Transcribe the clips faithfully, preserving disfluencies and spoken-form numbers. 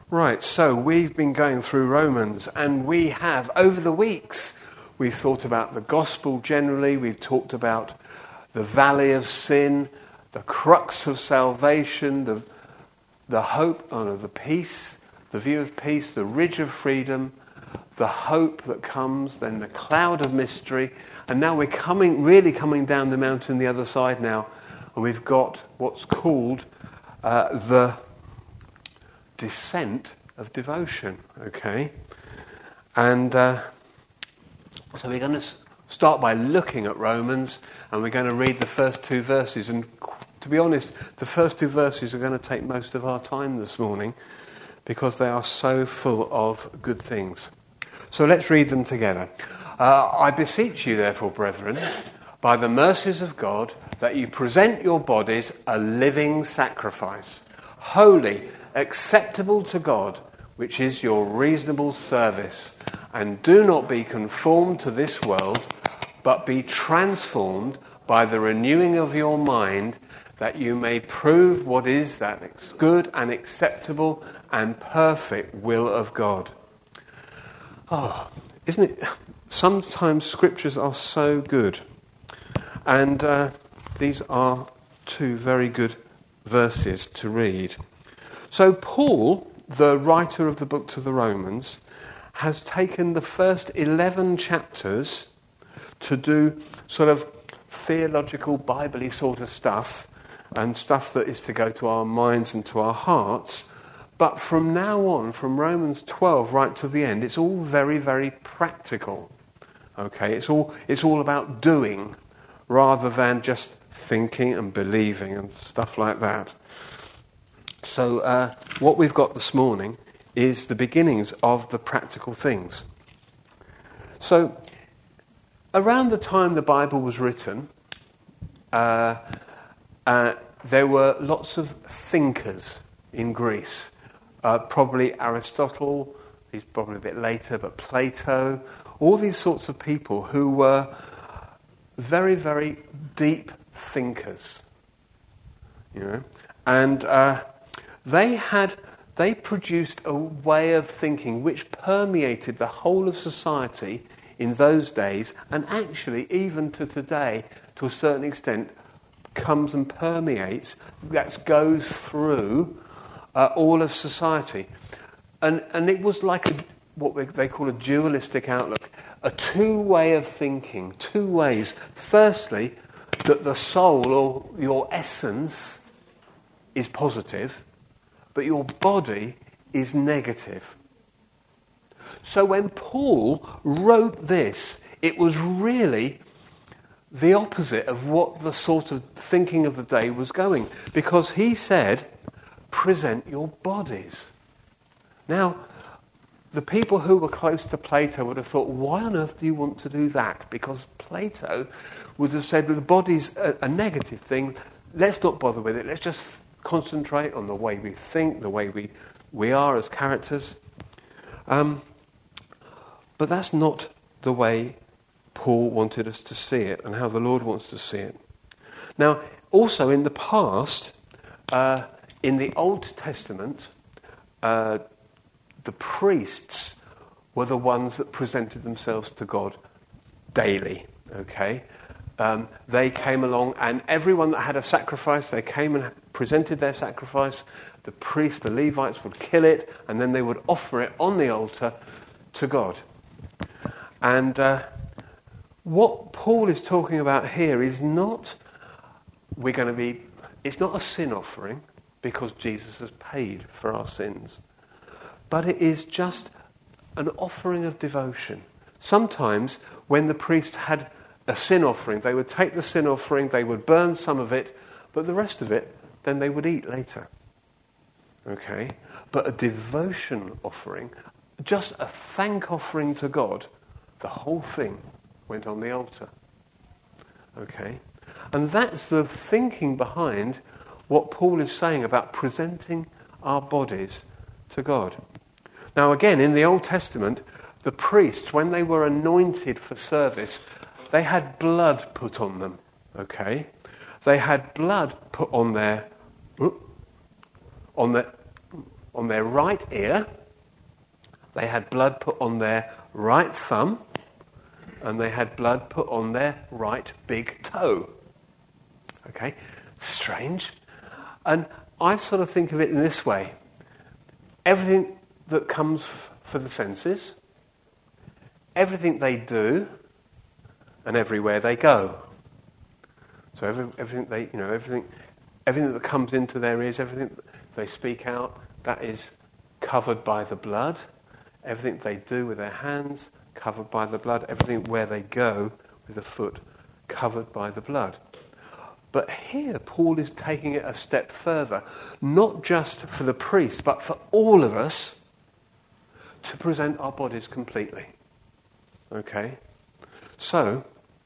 Right, so we've been going through Romans, and we have, over the weeks, we've thought about the gospel generally, we've talked about the valley of sin, the crux of salvation, the, the hope, oh no, the peace, the view of peace, the ridge of freedom, the hope that comes, then the cloud of mystery, and now we're coming, really coming down the mountain the other side now, and we've got what's called uh, the descent of devotion, okay? And uh, so we're going to start by looking at Romans, and we're going to read the first two verses. And to be honest, the first two verses are going to take most of our time this morning because they are so full of good things. So let's read them together. Uh, I beseech you, therefore, brethren, by the mercies of God, that you present your bodies a living sacrifice, holy, acceptable to God, which is your reasonable service. And do not be conformed to this world, but be transformed by the renewing of your mind, that you may prove what is that good and acceptable and perfect will of God. Oh, isn't it? Sometimes scriptures are so good. And uh, these are two very good verses to read. So Paul, the writer of the book to the Romans, has taken the first eleven chapters to do sort of theological, Bible-y sort of stuff, and stuff that is to go to our minds and to our hearts. But from now on, from Romans twelve right to the end, it's all very, very practical. Okay, it's all it's all about doing rather than just thinking and believing and stuff like that. So uh, what we've got this morning is the beginnings of the practical things. So around the time the Bible was written, uh, uh, there were lots of thinkers in Greece. Uh, probably Aristotle, he's probably a bit later, but Plato, all these sorts of people who were very, very deep thinkers. You know, and uh, They had, they produced a way of thinking which permeated the whole of society in those days, and actually even to today, to a certain extent, comes and permeates, that goes through uh, all of society. And and it was like a, what they call a dualistic outlook, a two-way of thinking, two ways. Firstly, that the soul or your essence is positive, but your body is negative. So when Paul wrote this, it was really the opposite of what the sort of thinking of the day was going. Because he said, present your bodies. Now, the people who were close to Plato would have thought, why on earth do you want to do that? Because Plato would have said, well, the body's a, a negative thing. Let's not bother with it. Let's just concentrate on the way we think, the way we, we are as characters. Um, but that's not the way Paul wanted us to see it and how the Lord wants to see it. Now, also in the past, uh, in the Old Testament, uh, the priests were the ones that presented themselves to God daily, okay? Um, they came along, and everyone that had a sacrifice, they came and presented their sacrifice. The priests, the Levites, would kill it, and then they would offer it on the altar to God. And uh, what Paul is talking about here is not, we're going to be, it's not a sin offering, because Jesus has paid for our sins. But it is just an offering of devotion. Sometimes when the priest had a sin offering, they would take the sin offering, they would burn some of it, but the rest of it, then they would eat later. Okay? But a devotion offering, just a thank offering to God, the whole thing went on the altar. Okay? And that's the thinking behind what Paul is saying about presenting our bodies to God. Now again, in the Old Testament, the priests, when they were anointed for service, they had blood put on them, okay? They had blood put on their, on their, on their right ear, they had blood put on their right thumb, and they had blood put on their right big toe. Okay, strange. And I sort of think of it in this way. Everything that comes f- for the senses, everything they do, and everywhere they go. So every, everything they, you know, everything, everything that comes into their ears, everything they speak out, that is covered by the blood. Everything they do with their hands, covered by the blood. Everything where they go with the foot, covered by the blood. But here Paul is taking it a step further, not just for the priest, but for all of us to present our bodies completely. Okay? So,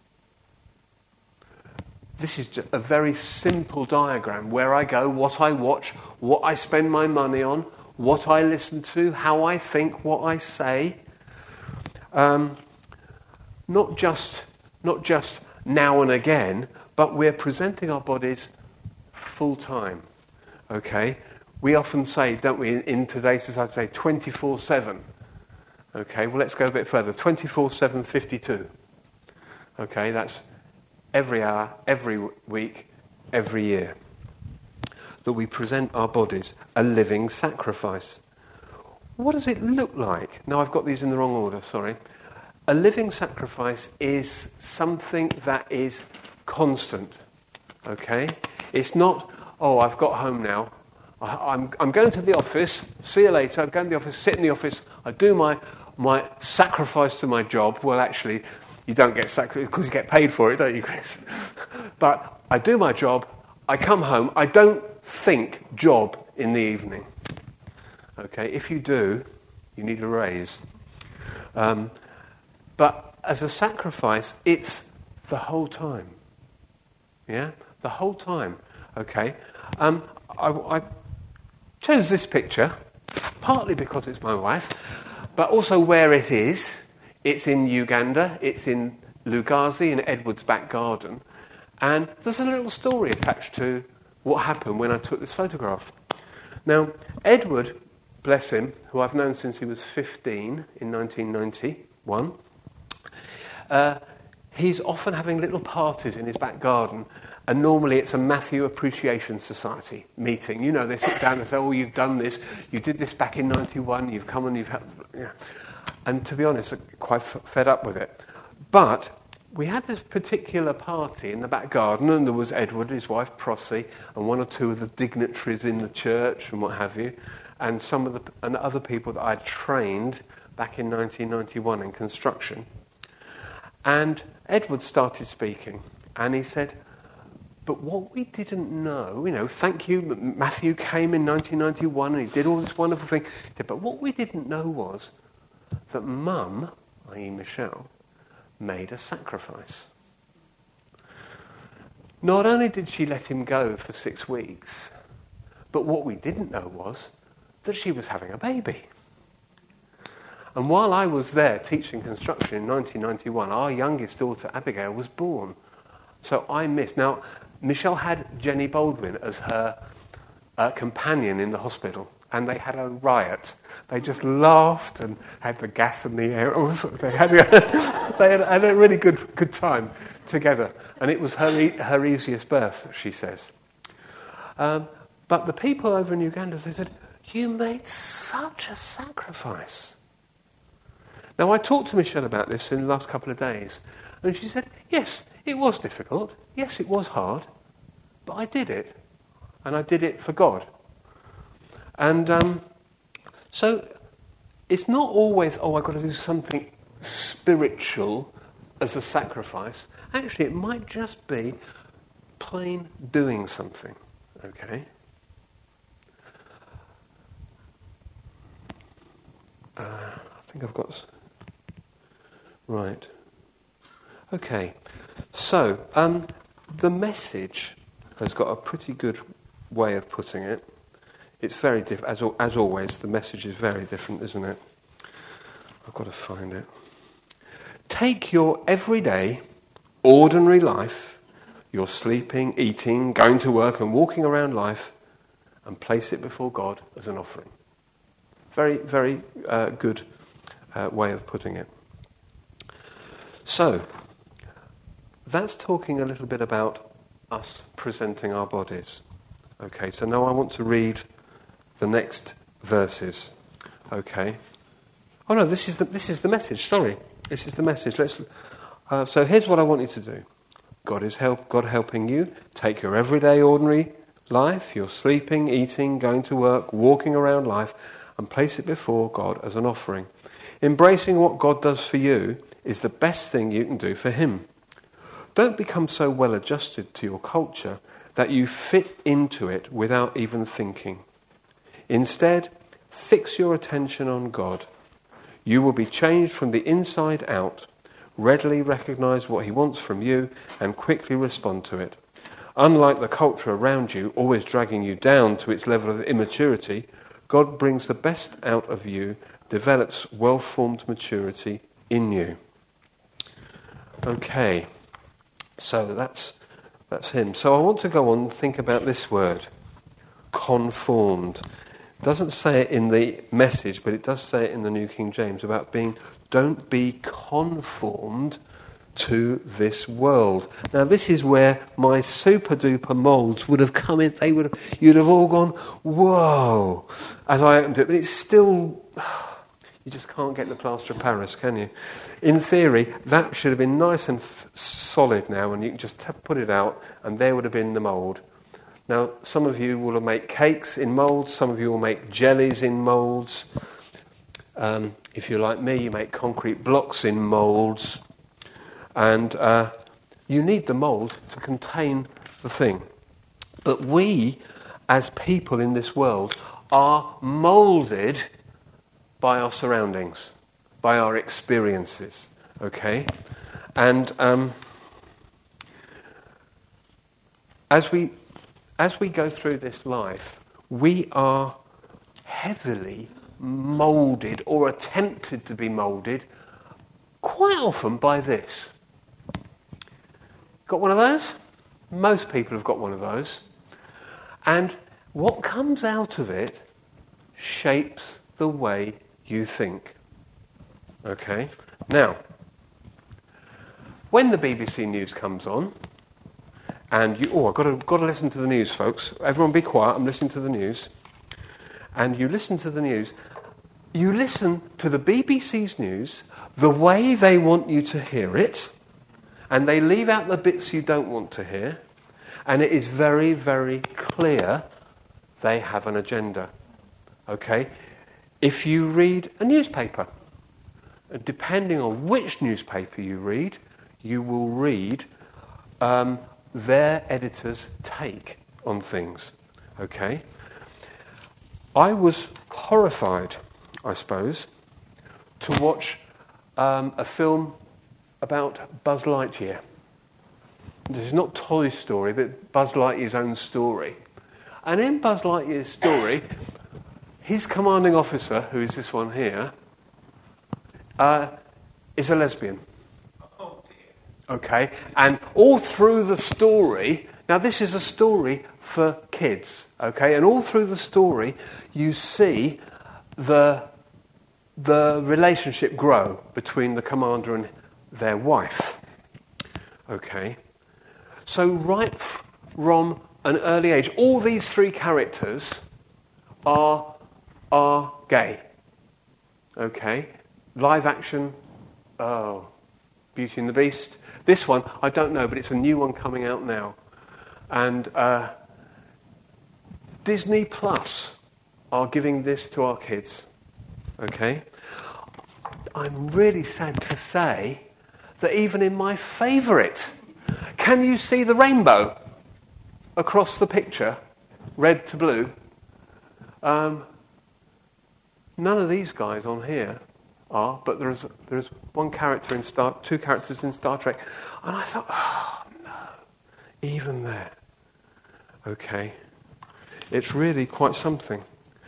this is just a very simple diagram where I go, what I watch, what I spend my money on, what I listen to, how I think, what I say. Um, not just, not just now and again, but we're presenting our bodies full time. Okay? We often say, don't we, in, in today's society, say twenty-four seven. Okay, well let's go a bit further. twenty-four seven fifty-two. Okay, that's every hour, every week, every year. That we present our bodies a living sacrifice. What does it look like? No, I've got these in the wrong order, sorry. A living sacrifice is something that is constant. Okay? It's not, oh, I've got home now. I, I'm, I'm going to the office. See you later. I'm going to the office, sit in the office. I do my, my sacrifice to my job. Well, actually, you don't get sacrificed because you get paid for it, don't you, Chris? But I do my job. I come home. I don't think job in the evening. Okay? If you do, you need a raise. Um, but as a sacrifice, it's the whole time. Yeah? The whole time. Okay? Um, I, I chose this picture, partly because it's my wife, but also where it is. It's in Uganda. It's in Lugazi, in Edward's back garden. And there's a little story attached to what happened when I took this photograph. Now, Edward, bless him, who I've known since he was fifteen in nineteen ninety-one, uh, he's often having little parties in his back garden, and normally it's a Matthew Appreciation Society meeting. You know, they sit down and say, oh, you've done this, you did this back in ninety-one, you've come and you've helped. Yeah. And to be honest, I'm quite f- fed up with it. But we had this particular party in the back garden, and there was Edward, his wife Prosy, and one or two of the dignitaries in the church and what have you, and some of the and other people that I'd trained back in nineteen ninety-one in construction. And Edward started speaking, and he said, but what we didn't know, you know, thank you, Matthew came in nineteen ninety-one and he did all this wonderful thing. He said, but what we didn't know was that Mum, that is. Michelle, made a sacrifice. Not only did she let him go for six weeks, but what we didn't know was that she was having a baby. And while I was there teaching construction in nineteen ninety-one, our youngest daughter, Abigail, was born. So I missed. Now, Michelle had Jenny Baldwin as her uh, companion in the hospital, and they had a riot. They just laughed and had the gas in the air. They had, they had, had a really good good time together. And it was her, her easiest birth, she says. Um, but the people over in Uganda, they said, you made such a sacrifice. Now, I talked to Michelle about this in the last couple of days, and she said, yes, it was difficult. Yes, it was hard. But I did it. And I did it for God. And um, so it's not always, oh, I've got to do something spiritual as a sacrifice. Actually, it might just be plain doing something. Okay? Uh, I think I've got... Right. Okay. So, um, the Message has got a pretty good way of putting it. It's very different. As, as always, the Message is very different, isn't it? I've got to find it. Take your everyday, ordinary life, your sleeping, eating, going to work and walking around life, and place it before God as an offering. Very, very uh, good uh, way of putting it. So, that's talking a little bit about us presenting our bodies. Okay, so now I want to read the next verses. Okay. Oh no, this is the this is the message. Sorry, this is the message. Let's. Uh, so here's what I want you to do. God is help. God helping you. Take your everyday, ordinary life, your sleeping, eating, going to work, walking around life, and place it before God as an offering. Embracing what God does for you is the best thing you can do for Him. Don't become so well adjusted to your culture that you fit into it without even thinking. Instead, fix your attention on God. You will be changed from the inside out, readily recognize what He wants from you, and quickly respond to it. Unlike the culture around you, always dragging you down to its level of immaturity, God brings the best out of you, develops well-formed maturity in you. Okay, so that's that's Him. So I want to go on and think about this word, conformed. It doesn't say it in the Message, but it does say it in the New King James about being, don't be conformed to this world. Now this is where my super duper molds would have come in. They would have, you'd have all gone, whoa, as I opened it. But it's still, you just can't get the plaster of Paris, can you? In theory, that should have been nice and f- solid now, and you can just t- put it out, and there would have been the mould. Now, some of you will make cakes in moulds, some of you will make jellies in moulds. Um, if you're like me, you make concrete blocks in moulds. And uh, you need the mould to contain the thing. But we, as people in this world, are moulded by our surroundings, by our experiences, okay? And um, as we as we go through this life, we are heavily moulded or attempted to be moulded quite often by this. Got one of those? Most people have got one of those. And what comes out of it shapes the way you think. Okay? Now, when the B B C News comes on, and you, oh, I've got to, got to listen to the news, folks. Everyone be quiet, I'm listening to the news. And you listen to the news, you listen to the B B C's news the way they want you to hear it, and they leave out the bits you don't want to hear, and it is very, very clear they have an agenda. Okay? If you read a newspaper, depending on which newspaper you read, you will read um, their editor's take on things. Okay? I was horrified, I suppose, to watch um, a film about Buzz Lightyear. This is not Toy Story, but Buzz Lightyear's own story. And in Buzz Lightyear's story, his commanding officer, who is this one here, uh, is a lesbian. Oh dear. Okay, and all through the story, now this is a story for kids, okay, and all through the story, you see the the relationship grow between the commander and their wife. Okay, so right from an early age, all these three characters are are gay. Okay, live action, oh, Beauty and the Beast. This one, I don't know, but it's a new one coming out now. And uh, Disney Plus are giving this to our kids. Okay? I'm really sad to say that even in my favourite, can you see the rainbow across the picture, red to blue? Um, none of these guys on here are, but there's there's one character in Star, two characters in Star Trek, and I thought, oh no, even there. Okay, it's really quite something.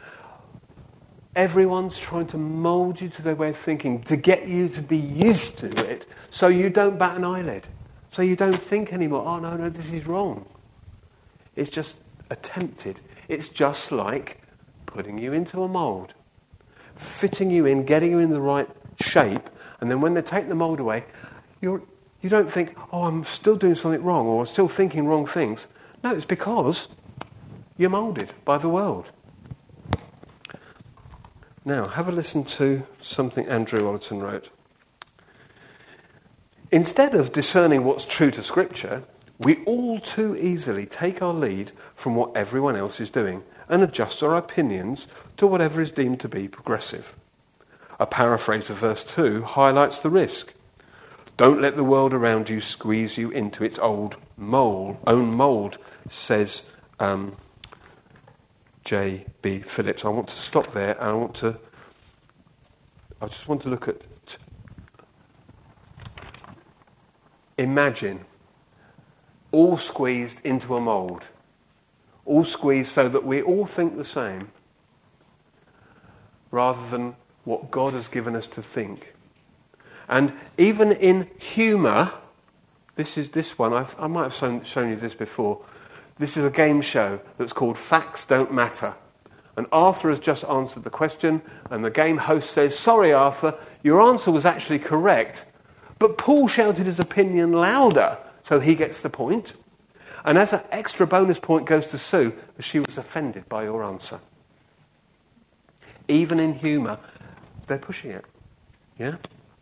Everyone's trying to mould you to their way of thinking, to get you to be used to it, so you don't bat an eyelid, so you don't think anymore, oh no, no, this is wrong. It's just attempted. It's just like putting you into a mould. fitting you in, getting you in the right shape, and then when they take the mould away, you're, you don't think, oh, I'm still doing something wrong or still thinking wrong things. No, it's because you're moulded by the world. Now, have a listen to something Andrew Ollerton wrote. Instead of discerning what's true to Scripture, we all too easily take our lead from what everyone else is doing and adjust our opinions to whatever is deemed to be progressive. A paraphrase of verse two highlights the risk. Don't let the world around you squeeze you into its old mold, own mould, says um, J B Phillips. I want to stop there and I want to, I just want to look at, imagine all squeezed into a mould, all squeezed so that we all think the same, rather than what God has given us to think. And even in humour, this is this one, I've, I might have shown, shown you this before. This is a game show that's called Facts Don't Matter. And Arthur has just answered the question, and the game host says, sorry Arthur, your answer was actually correct, but Paul shouted his opinion louder, so he gets the point. And as an extra bonus point goes to Sue, because she was offended by your answer. Even in humour, they're pushing it. Yeah?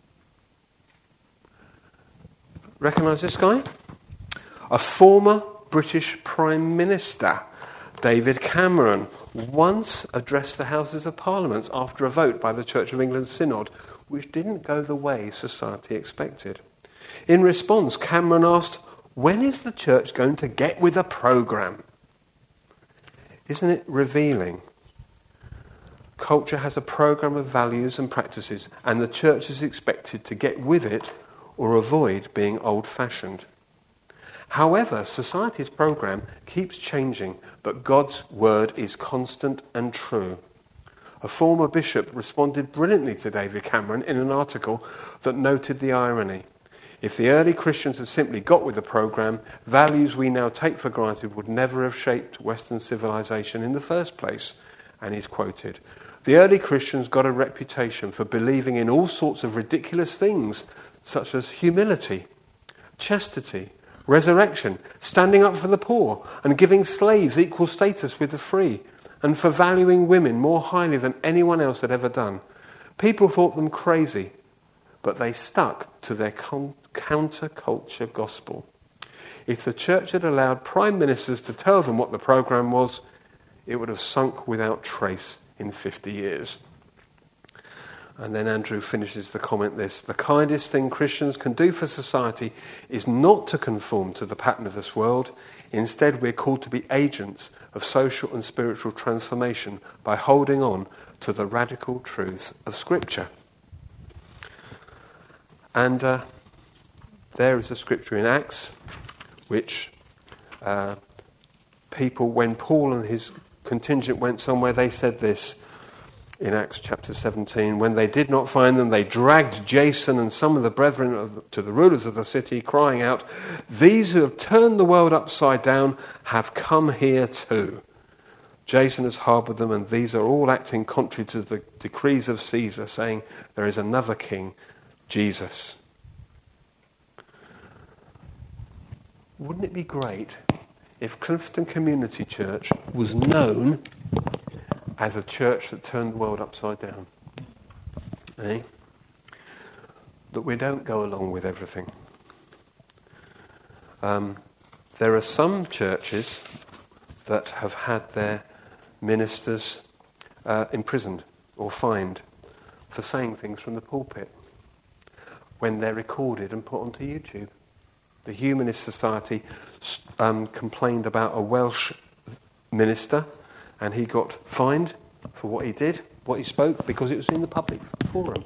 Recognise this guy? A former British Prime Minister, David Cameron, once addressed the Houses of Parliament after a vote by the Church of England Synod, which didn't go the way society expected. In response, Cameron asked, when is the church going to get with a programme? Isn't it revealing? Culture has a programme of values and practices, and the church is expected to get with it or avoid being old-fashioned. However, society's programme keeps changing, but God's word is constant and true. A former bishop responded brilliantly to David Cameron in an article that noted the irony. If the early Christians had simply got with the programme, values we now take for granted would never have shaped Western civilization in the first place. And he's quoted, the early Christians got a reputation for believing in all sorts of ridiculous things, such as humility, chastity, resurrection, standing up for the poor, and giving slaves equal status with the free, and for valuing women more highly than anyone else had ever done. People thought them crazy, but they stuck to their con- counterculture gospel. If the church had allowed prime ministers to tell them what the programme was, it would have sunk without trace in fifty years. And then Andrew finishes the comment this, the kindest thing Christians can do for society is not to conform to the pattern of this world. Instead, we're called to be agents of social and spiritual transformation by holding on to the radical truths of Scripture. And uh, there is a scripture in Acts, which uh, people, when Paul and his contingent went somewhere, they said this in Acts chapter seventeen. When they did not find them, they dragged Jason and some of the brethren of the, to the rulers of the city, crying out, these who have turned the world upside down have come here too. Jason has harboured them, and these are all acting contrary to the decrees of Caesar, saying there is another king, Jesus. Wouldn't it be great if Clifton Community Church was known as a church that turned the world upside down? Eh? That we don't go along with everything. Um, there are some churches that have had their ministers uh, imprisoned or fined for saying things from the pulpit when they're recorded and put onto YouTube. The Humanist Society um, complained about a Welsh minister, and he got fined for what he did, what he spoke, because it was in the public forum.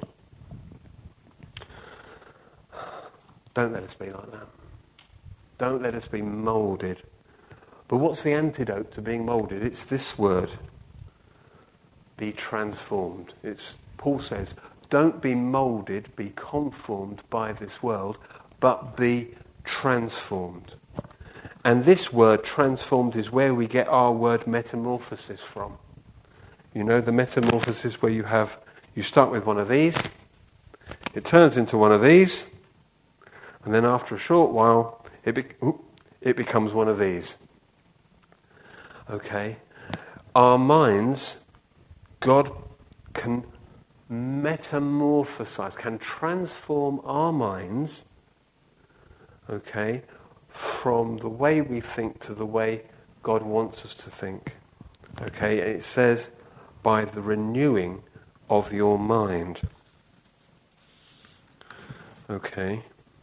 Don't let us be like that. Don't let us be moulded. But what's the antidote to being moulded? It's this word. Be transformed. It's, Paul says, don't be moulded, be conformed by this world, but be transformed. And this word transformed is where we get our word metamorphosis from. You know, the metamorphosis where you have, You start with one of these, it turns into one of these, and then after a short while, it, be- ooh, it becomes one of these. Okay? Our minds, God can metamorphosize, can transform our minds, okay, from the way we think to the way God wants us to think. Okay, and it says, by the renewing of your mind. Okay.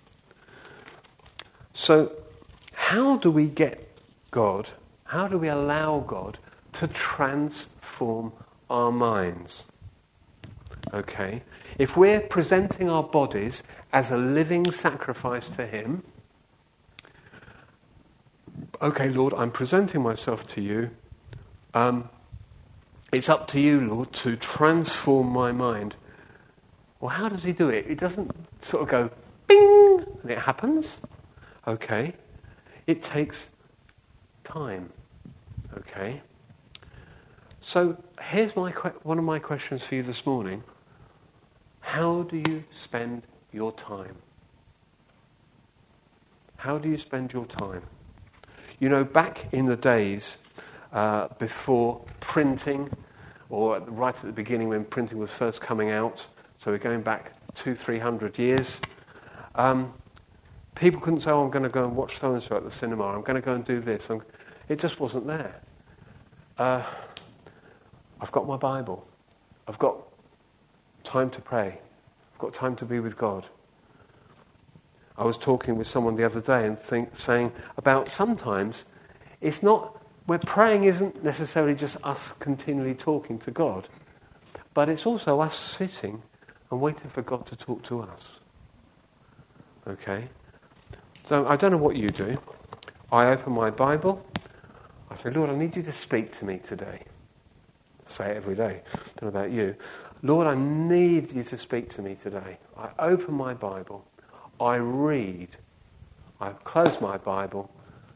So, how do we get God, how do we allow God to transform our minds? Okay. If we're presenting our bodies as a living sacrifice to Him, okay, Lord, I'm presenting myself to you. Um, it's up to you, Lord, to transform my mind. Well, how does He do it? It doesn't sort of go, bing, and it happens. Okay. It takes time. Okay. So here's my que- one of my questions for you this morning. How do you spend your time? How do you spend your time? You know, back in the days uh, before printing, or at the, right at the beginning when printing was first coming out, so we're going back two, three hundred years, um, people couldn't say, oh, I'm going to go and watch so-and-so at the cinema, I'm going to go and do this. I'm... It just wasn't there. Uh, I've got my Bible. I've got time to pray. I've got time to be with God. I was talking with someone the other day and think, saying about sometimes it's not, where praying isn't necessarily just us continually talking to God, but it's also us sitting and waiting for God to talk to us. Okay? So I don't know what you do. I open my Bible. I say, Lord, I need you to speak to me today. I say it every day. I don't know about you. Lord, I need you to speak to me today. I open my Bible. I read. I close my Bible.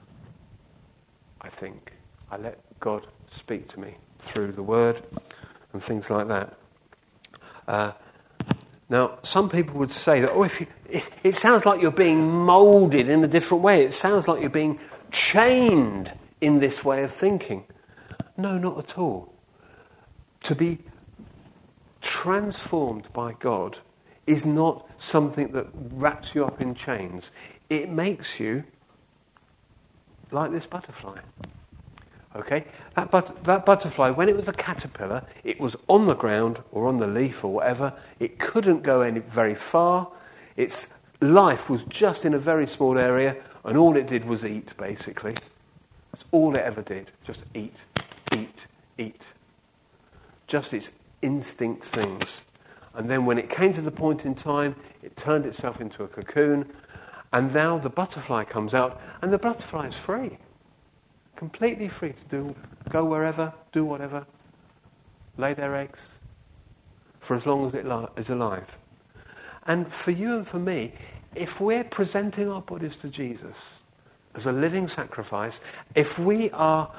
I think. I let God speak to me through the Word and things like that. Uh, now, some people would say that, oh, if you, it, it sounds like you're being moulded in a different way. It sounds like you're being chained in this way of thinking. No, not at all. To be transformed by God is not something that wraps you up in chains. It makes you like this butterfly. Okay? That, but, that butterfly, when it was a caterpillar, it was on the ground or on the leaf or whatever. It couldn't go any very far. Its life was just in a very small area, and all it did was eat, basically. That's all it ever did. Just eat, eat, eat. Just its instinct things. And then when it came to the point in time, it turned itself into a cocoon, and now the butterfly comes out, and the butterfly is free. Completely free to do, go wherever, do whatever, lay their eggs, for as long as it li- is alive. And for you and for me, if we're presenting our bodies to Jesus as a living sacrifice, if we are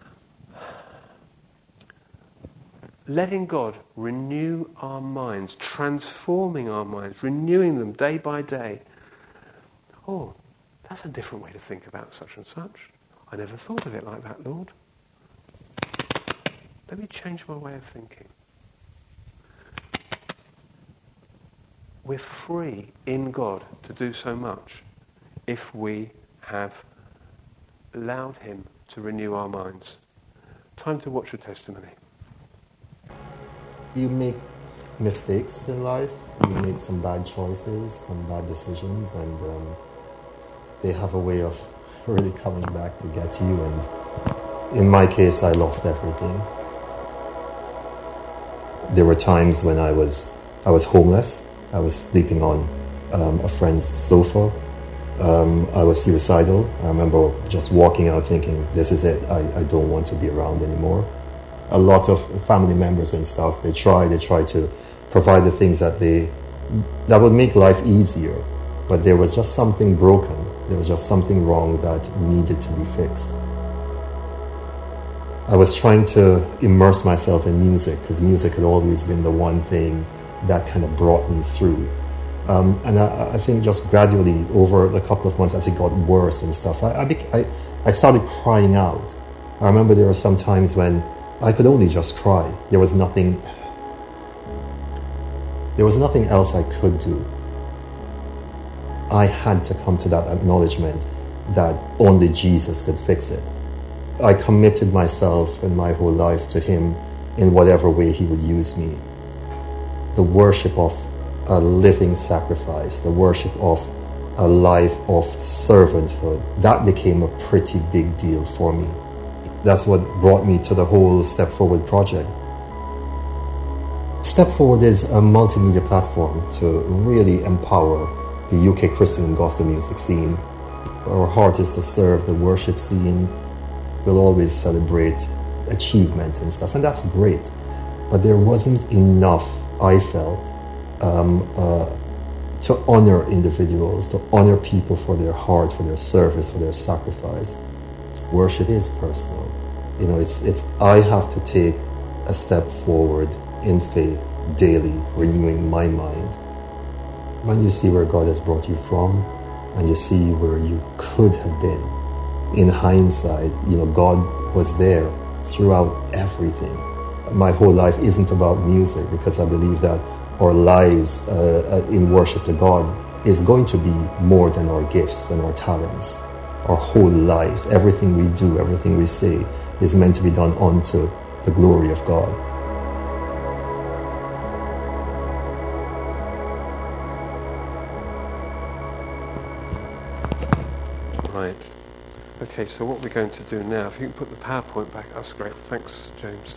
letting God renew our minds, transforming our minds, renewing them day by day, oh, that's a different way to think about such and such. I never thought of it like that, Lord. Let me change my way of thinking. We're free in God to do so much if we have allowed Him to renew our minds. Time to watch a testimony. You make mistakes in life. You make some bad choices, some bad decisions, and um, they have a way of really coming back to get you. And in my case, I lost everything. There were times when I was I was homeless. I was sleeping on um, a friend's sofa. Um, I was suicidal. I remember just walking out thinking, this is it. I, I don't want to be around anymore. A lot of family members and stuff, they try, they try to provide the things that they, that would make life easier. But there was just something broken. There was just something wrong that needed to be fixed. I was trying to immerse myself in music, because music had always been the one thing that kind of brought me through. Um, and I, I think just gradually, over the couple of months, as it got worse and stuff, I, I, bec- I, I started crying out. I remember there were some times when I could only just cry. There was nothing, there was nothing else I could do. I had to come to that acknowledgement that only Jesus could fix it. I committed myself and my whole life to Him in whatever way He would use me. The worship of a living sacrifice, the worship of a life of servanthood, that became a pretty big deal for me. That's what brought me to the whole Step Forward project. Step Forward is a multimedia platform to really empower the U K Christian and gospel music scene. Our heart is to serve the worship scene. We'll always celebrate achievement and stuff, and that's great. But there wasn't enough, I felt, um, uh, to honor individuals, to honor people for their heart, for their service, for their sacrifice. Worship is personal. You know, it's it's. I have to take a step forward in faith daily, renewing my mind. When you see where God has brought you from, and you see where you could have been, in hindsight, you know, God was there throughout everything. My whole life isn't about music, because I believe that our lives uh, in worship to God is going to be more than our gifts and our talents. Our whole lives, everything we do, everything we say, is meant to be done unto the glory of God. Right. Okay, so what we're going to do now, if you can put the PowerPoint back, that's great. Thanks, James.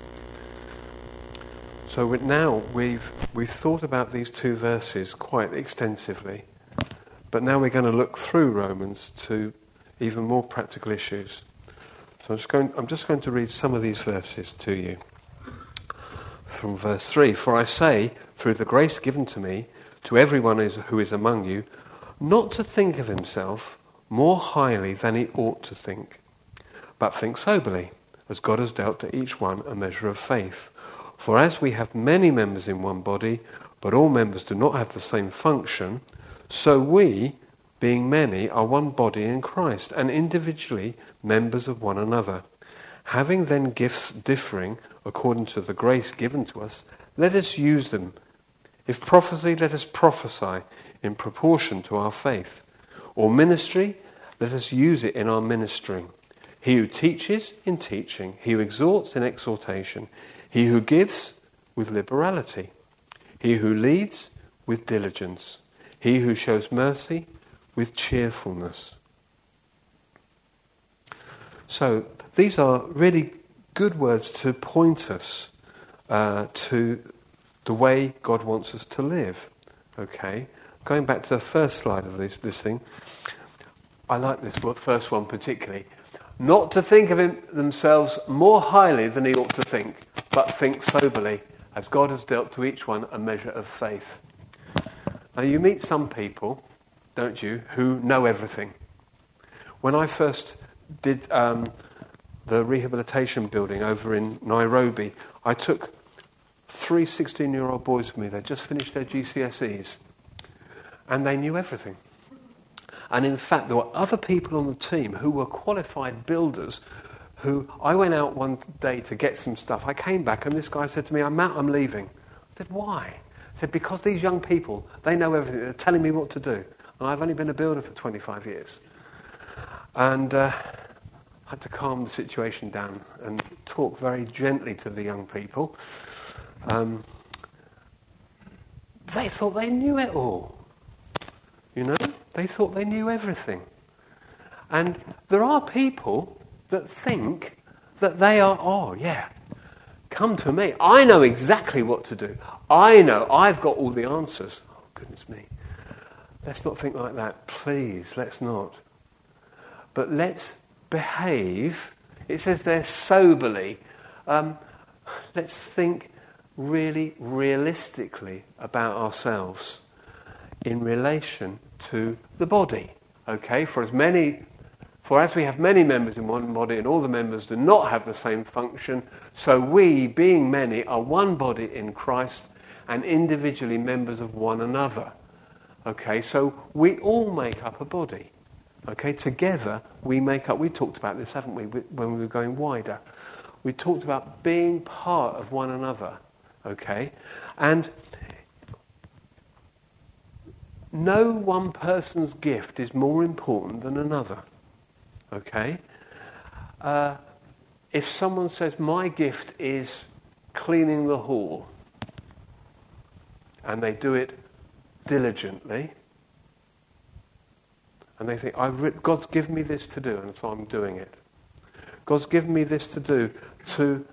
So now we've we've thought about these two verses quite extensively, but now we're going to look through Romans to even more practical issues. So I'm just going I'm just going to read some of these verses to you. From verse three, "For I say, through the grace given to me, to everyone who is among you, not to think of himself more highly than he ought to think, but think soberly, as God has dealt to each one a measure of faith. For as we have many members in one body, but all members do not have the same function, so we, being many, are one body in Christ, and individually members of one another. Having then gifts differing according to the grace given to us, let us use them. If prophecy, let us prophesy in proportion to our faith. Or ministry, let us use it in our ministering. He who teaches, in teaching. He who exhorts, in exhortation. He who gives, with liberality. He who leads, with diligence. He who shows mercy, with cheerfulness." So these are really good words to point us uh, to the way God wants us to live. Okay, going back to the first slide of this this thing, I like this first one particularly. Not to think of him, themselves more highly than he ought to think, but think soberly, as God has dealt to each one a measure of faith. Now you meet some people, don't you, who know everything. When I first did um, the rehabilitation building over in Nairobi, I took three sixteen-year-old boys with me. They'd just finished their G C S Es, and they knew everything. And in fact, there were other people on the team who were qualified builders who, I went out one day to get some stuff. I came back and this guy said to me, "I'm out, I'm leaving." I said, "Why?" He said, "Because these young people, they know everything. They're telling me what to do. And I've only been a builder for twenty-five years. And uh, I had to calm the situation down and talk very gently to the young people. Um, they thought they knew it all. You know? They thought they knew everything. And there are people that think that they are, oh yeah, come to me. I know exactly what to do. I know, I've got all the answers. Oh, goodness me. Let's not think like that. Please, let's not. But let's behave. It says there soberly. Um, let's think really realistically about ourselves in relation to the body. Okay, for as many For as we have many members in one body, and all the members do not have the same function, so we, being many, are one body in Christ, and individually members of one another. Okay, so we all make up a body. Okay, together we make up, we talked about this, haven't we, when we were going wider. We talked about being part of one another. Okay, and no one person's gift is more important than another. Okay, uh, if someone says, my gift is cleaning the hall, and they do it diligently, and they think, I've re- God's given me this to do, and so I'm doing it. God's given me this to do, to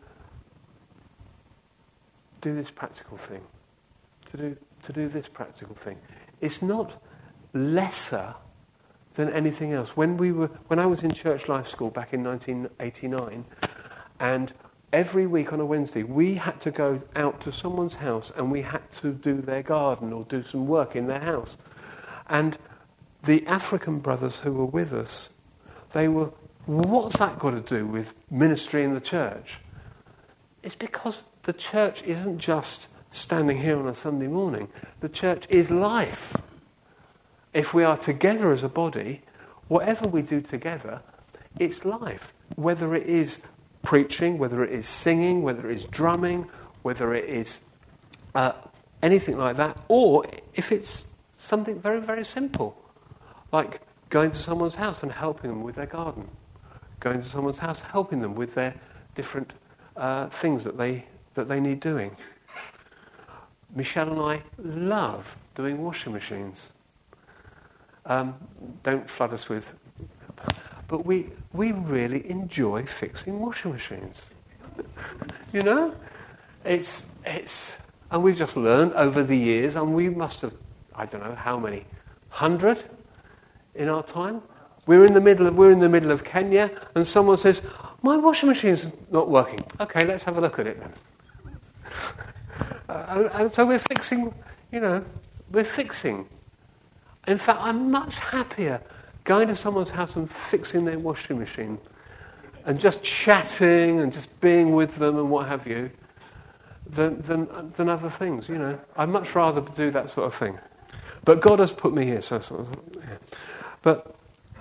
do this practical thing, to do to do this practical thing. It's not lesser than anything else. When we were, when I was in Church Life School back in nineteen eighty-nine, and every week on a Wednesday we had to go out to someone's house and we had to do their garden or do some work in their house. And the African brothers who were with us, they were, what's that got to do with ministry in the church? It's because the church isn't just standing here on a Sunday morning. The church is life. If we are together as a body, whatever we do together, it's life. Whether it is preaching, whether it is singing, whether it is drumming, whether it is uh, anything like that, or if it's something very, very simple, like going to someone's house and helping them with their garden, going to someone's house, helping them with their different uh, things that they that they need doing. Michelle and I love doing washing machines. Um, don't flood us with... But we we really enjoy fixing washing machines. You know? It's... it's and we've just learned over the years, and we must have, I don't know how many, hundred in our time. We're in the middle of we're in the middle of Kenya, and someone says, my washing machine's not working. Okay, let's have a look at it then. Uh, and, and so we're fixing, you know, we're fixing. In fact, I'm much happier going to someone's house and fixing their washing machine and just chatting and just being with them and what have you than, than, than other things, you know. I'd much rather do that sort of thing. But God has put me here, so sort of, yeah. But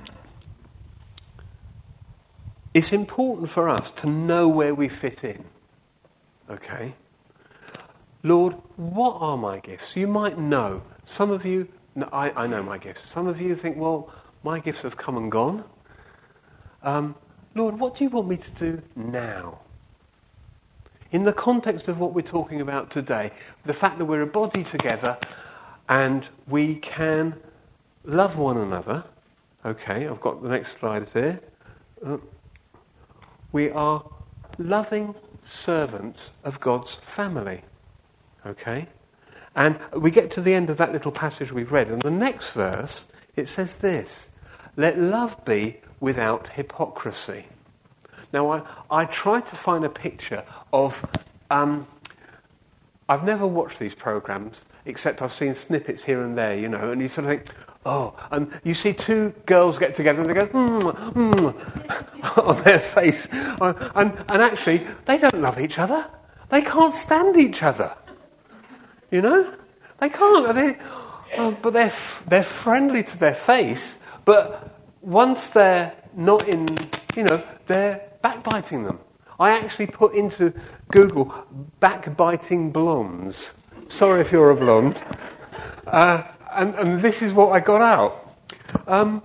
it's important for us to know where we fit in. Okay? Lord, what are my gifts? You might know. Some of you, no, I, I know my gifts. Some of you think, well, my gifts have come and gone. Um, Lord, what do you want me to do now? In the context of what we're talking about today, the fact that we're a body together and we can love one another. Okay, I've got the next slide here. Uh, we are loving servants of God's family. Okay? And we get to the end of that little passage we've read, and the next verse, it says this: let love be without hypocrisy. Now, I, I tried to find a picture of... Um, I've never watched these programs, except I've seen snippets here and there, you know, and you sort of think, oh, and you see two girls get together and they go, mm, mm, on their face. And, and actually, they don't love each other. They can't stand each other. You know? They can't. They, oh, but they're, they're friendly to their face, but once they're not in, you know, they're backbiting them. I actually put into Google backbiting blondes. Sorry if you're a blonde. Uh, and, and this is what I got out. Um,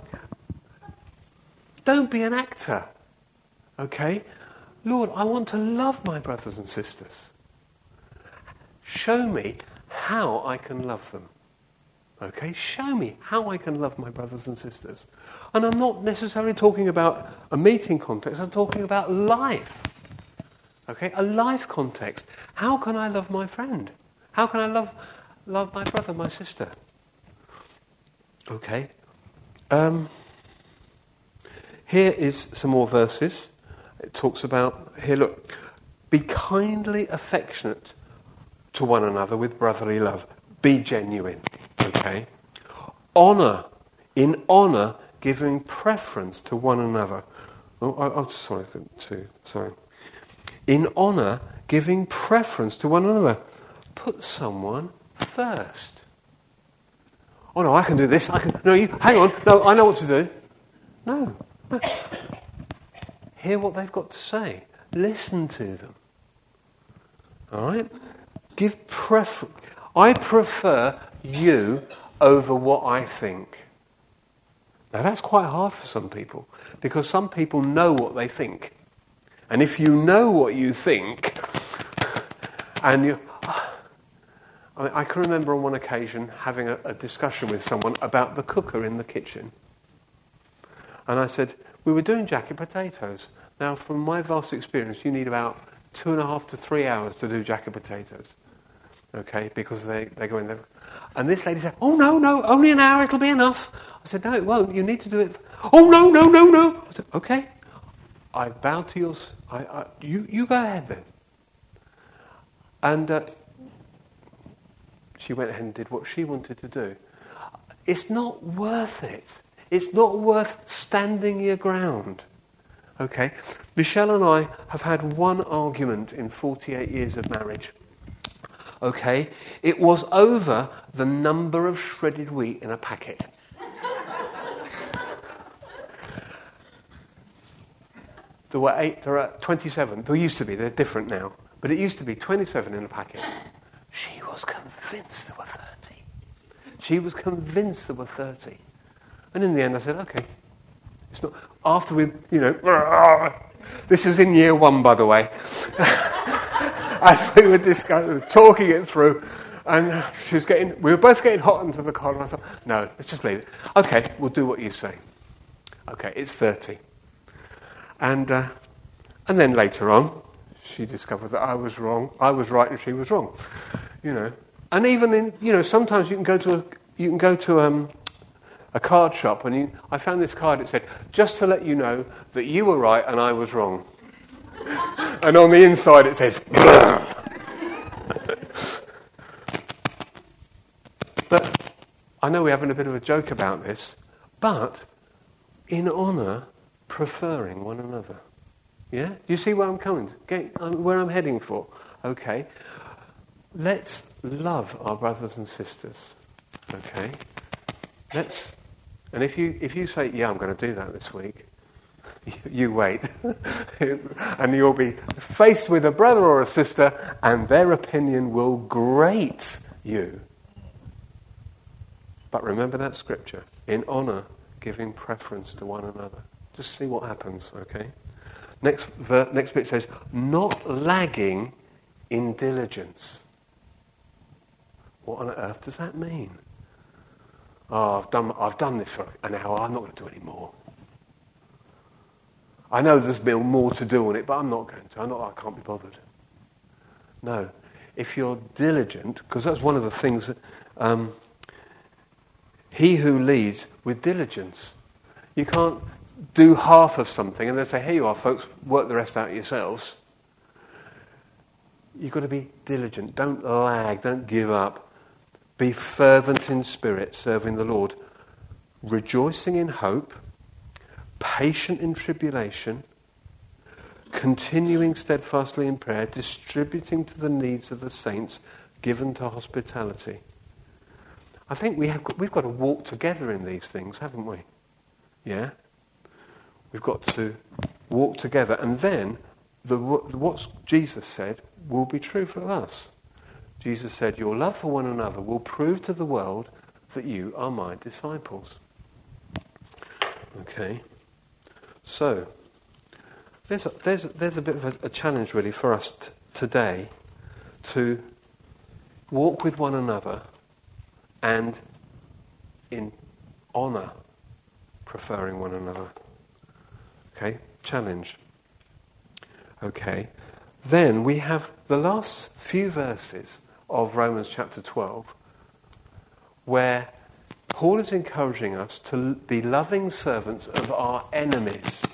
don't be an actor. Okay? Lord, I want to love my brothers and sisters. Show me how I can love them. Okay? Show me how I can love my brothers and sisters. And I'm not necessarily talking about a meeting context. I'm talking about life. Okay? A life context. How can I love my friend? How can I love love my brother, my sister? Okay. Um, here is some more verses. It talks about, here look, be kindly affectionate to one another with brotherly love. Be genuine. Okay. Honour, in honour, giving preference to one another. Oh, oh, oh sorry, two, sorry. In honour, giving preference to one another. Put someone first. Oh no, I can do this. I can. No, you. Hang on. No, I know what to do. No. no. Hear what they've got to say. Listen to them. All right. Give preference. I prefer you over what I think. Now that's quite hard for some people because some people know what they think, and if you know what you think, and you. I, mean, I can remember on one occasion having a, a discussion with someone about the cooker in the kitchen. And I said, we were doing jacket potatoes. Now, from my vast experience, you need about two and a half to three hours to do jacket potatoes. Okay, because they, they go in there. And this lady said, oh, no, no, only an hour, it'll be enough. I said, no, it won't. You need to do it. Oh, no, no, no, no. I said, okay. I bowed to yours. I, I, you, you go ahead then. And... Uh, She went ahead and did what she wanted to do. It's not worth it. It's not worth standing your ground. Okay? Michelle and I have had one argument in forty-eight years of marriage. Okay? It was over the number of shredded wheat in a packet. There were eight, there are twenty-seven. There used to be, they're different now. But it used to be twenty-seven in a packet. She was convinced there were thirty. She was convinced there were thirty. And in the end I said, okay. It's not, after we, you know, this was in year one, by the way. As we were discussing, talking it through, and she was getting, we were both getting hot into the car, and I thought, no, let's just leave it. Okay, we'll do what you say. Okay, it's thirty. And, uh, and then later on, she discovered that I was wrong, I was right and she was wrong, you know. And even in, you know, sometimes you can go to a, you can go to um, a card shop and you, I found this card, it said, just to let you know that you were right and I was wrong. And on the inside it says, but I know we're having a bit of a joke about this, but in honour, preferring one another. Yeah? Do you see where I'm coming? Get, um, where I'm heading for? Okay. Let's love our brothers and sisters. Okay? Let's... And if you if you say, yeah, I'm going to do that this week, you, you wait. And you'll be faced with a brother or a sister, and their opinion will grate you. But remember that scripture. In honour, giving preference to one another. Just see what happens, okay? Next, ver- next bit says, not lagging in diligence. What on earth does that mean? Oh, I've done, I've done this for an hour, I'm not going to do any more. I know there's been more to do on it, but I'm not going to. I'm not, I can't be bothered. No. If you're diligent, because that's one of the things that... Um, he who leads with diligence. You can't do half of something and then say, here you are, folks, work the rest out yourselves. You've got to be diligent. Don't lag. Don't give up. Be fervent in spirit, serving the Lord. Rejoicing in hope. Patient in tribulation. Continuing steadfastly in prayer. Distributing to the needs of the saints. Given to hospitality. I think we have, we've got to walk together in these things, haven't we? Yeah? We've got to walk together. And then the, what Jesus said will be true for us. Jesus said, your love for one another will prove to the world that you are my disciples. Okay. So, there's a, there's, there's a bit of a, a challenge really for us t- today to walk with one another and in honour preferring one another. Okay, challenge. Okay, then we have the last few verses of Romans chapter twelve where Paul is encouraging us to be loving servants of our enemies.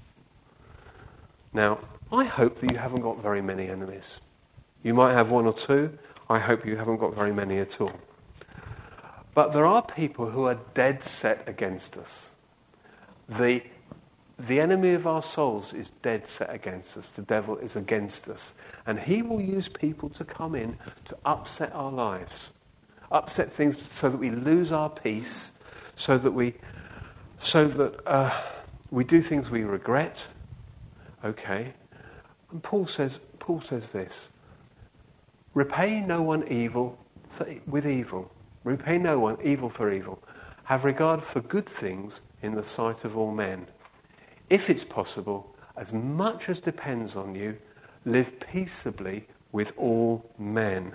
Now, I hope that you haven't got very many enemies. You might have one or two. I hope you haven't got very many at all. But there are people who are dead set against us. The, the enemy of our souls is dead set against us. The devil is against us. And he will use people to come in to upset our lives. Upset things so that we lose our peace, so that we, so that uh, we do things we regret. Okay. And Paul says, Paul says this, repay no one evil for, with evil. Repay no one evil for evil. Have regard for good things in the sight of all men. If it's possible, as much as depends on you, live peaceably with all men.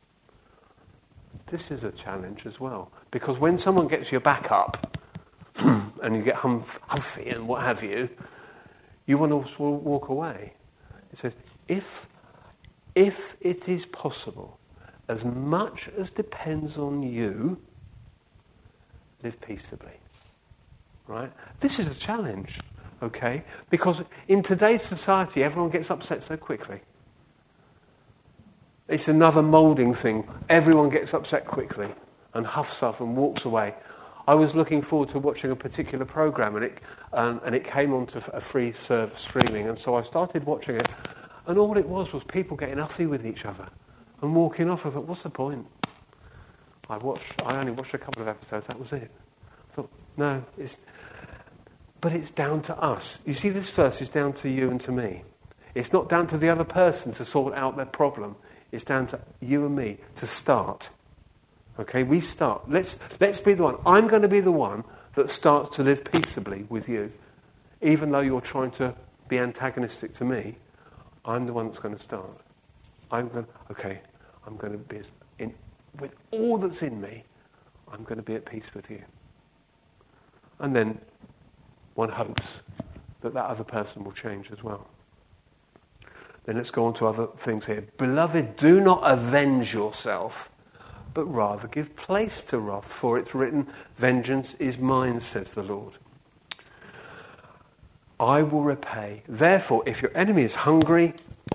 This is a challenge as well. Because when someone gets your back up, and you get humph, humphy and what have you, you want to walk away. It says, if, if it is possible, as much as depends on you, live peaceably. Right? This is a challenge, okay? Because in today's society, everyone gets upset so quickly. It's another moulding thing. Everyone gets upset quickly and huffs up and walks away. I was looking forward to watching a particular program, and it um, and it came onto a free serve streaming, and so I started watching it, and all it was was people getting huffy with each other and walking off. I thought, what's the point? I watched. I only watched a couple of episodes. That was it. I thought, no, it's. But it's down to us. You see, this verse is down to you and to me. It's not down to the other person to sort out their problem. It's down to you and me to start. Okay, we start. Let's let's be the one. I'm going to be the one that starts to live peaceably with you. Even though you're trying to be antagonistic to me, I'm the one that's going to start. I'm going to, okay, I'm going to be, in, with all that's in me, I'm going to be at peace with you. And then one hopes that that other person will change as well. Then let's go on to other things here. Beloved, do not avenge yourself, but rather give place to wrath, for it's written, vengeance is mine, says the Lord. I will repay. Therefore, if your enemy is hungry,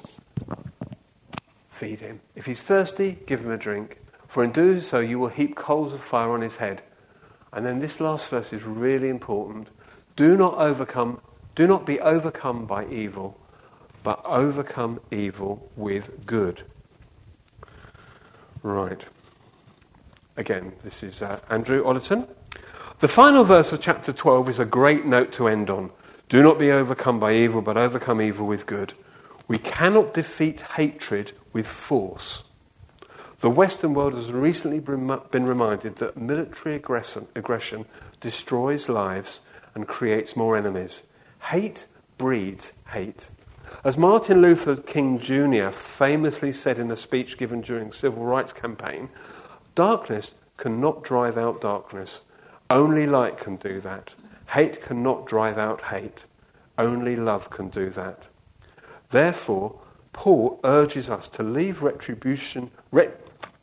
feed him. If he's thirsty, give him a drink. For in doing so, you will heap coals of fire on his head. And then this last verse is really important. Do not overcome, do not be overcome by evil, but overcome evil with good. Right. Again, this is uh, Andrew Ollerton. The final verse of chapter twelve is a great note to end on. Do not be overcome by evil, but overcome evil with good. We cannot defeat hatred with force. The Western world has recently been reminded that military aggression, aggression destroys lives and creates more enemies. Hate breeds hate. As Martin Luther King Junior famously said in a speech given during the Civil Rights campaign, darkness cannot drive out darkness. Only light can do that. Hate cannot drive out hate. Only love can do that. Therefore, Paul urges us to leave retribution, ret,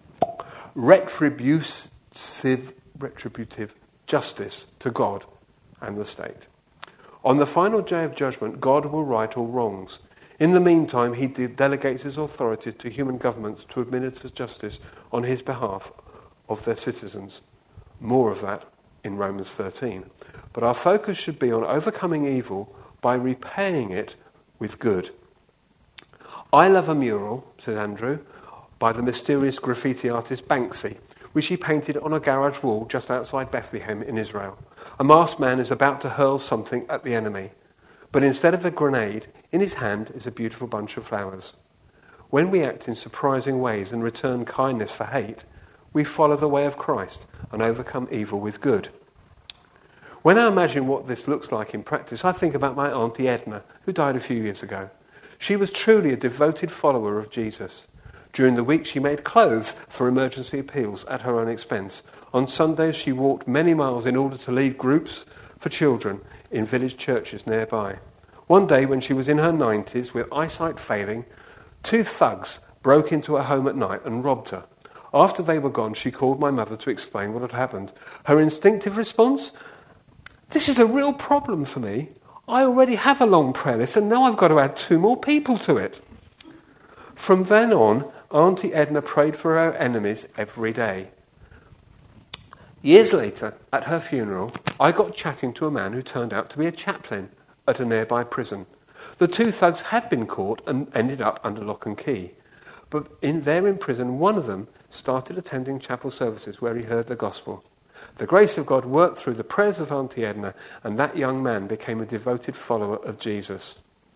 retributive, retributive justice to God and the state. On the final day of judgment, God will right all wrongs. In the meantime, he de- delegates his authority to human governments to administer justice on his behalf of their citizens. More of that in Romans thirteen. But our focus should be on overcoming evil by repaying it with good. I love a mural, says Andrew, by the mysterious graffiti artist Banksy, which he painted on a garage wall just outside Bethlehem in Israel. A masked man is about to hurl something at the enemy, but instead of a grenade, in his hand is a beautiful bunch of flowers. When we act in surprising ways and return kindness for hate, we follow the way of Christ and overcome evil with good. When I imagine what this looks like in practice, I think about my Auntie Edna, who died a few years ago. She was truly a devoted follower of Jesus. During the week, she made clothes for emergency appeals at her own expense. On Sundays, she walked many miles in order to lead groups for children in village churches nearby. One day, when she was in her nineties, with eyesight failing, two thugs broke into her home at night and robbed her. After they were gone, she called my mother to explain what had happened. Her instinctive response? This is a real problem for me. I already have a long prayer list, and now I've got to add two more people to it. From then on, Auntie Edna prayed for her enemies every day. Years later, at her funeral, I got chatting to a man who turned out to be a chaplain at a nearby prison. The two thugs had been caught and ended up under lock and key. But in there in prison, one of them started attending chapel services where he heard the gospel. The grace of God worked through the prayers of Auntie Edna, and that young man became a devoted follower of Jesus.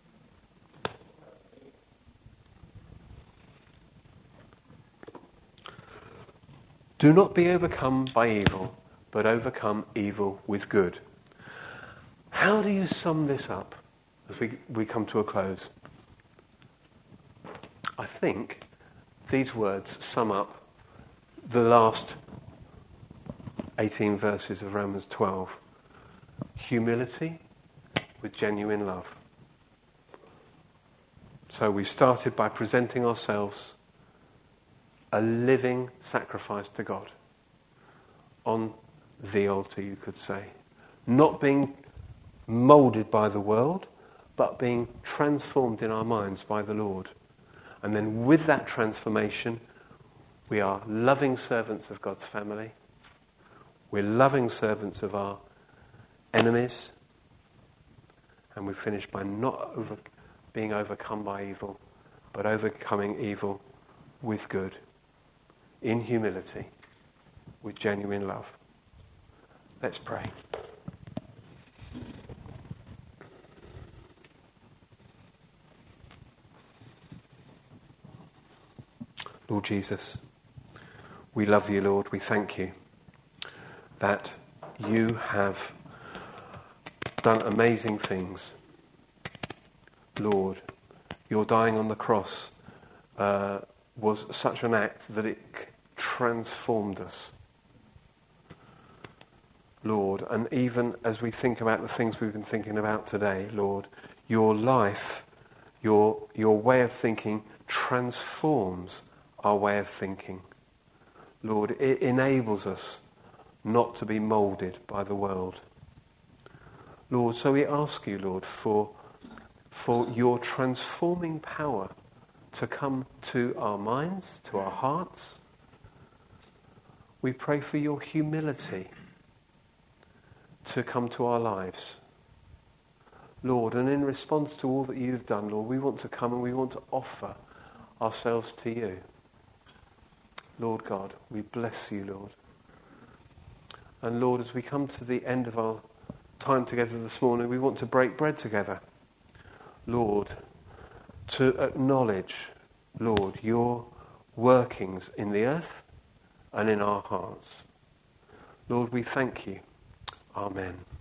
Do not be overcome by evil, but overcome evil with good. How do you sum this up as we, we come to a close? I think these words sum up the last eighteen verses of Romans twelve. Humility with genuine love. So we started by presenting ourselves a living sacrifice to God on the altar, you could say. Not being moulded by the world, but being transformed in our minds by the Lord. And then with that transformation, we are loving servants of God's family. We're loving servants of our enemies. And we finish by not over, being overcome by evil, but overcoming evil with good, in humility, with genuine love. Let's pray. Lord Jesus, we love you, Lord. We thank you that you have done amazing things. Lord, your dying on the cross uh, was such an act that it transformed us. Lord, and even as we think about the things we've been thinking about today, Lord, your life, your your way of thinking transforms our way of thinking. Lord, it enables us not to be moulded by the world. Lord, so we ask you, Lord, for, for your transforming power to come to our minds, to our hearts. We pray for your humility to come to our lives. Lord, and in response to all that you've done, Lord, we want to come and we want to offer ourselves to you. Lord God, we bless you, Lord. And Lord, as we come to the end of our time together this morning, we want to break bread together. Lord, to acknowledge, Lord, your workings in the earth and in our hearts. Lord, we thank you. Amen.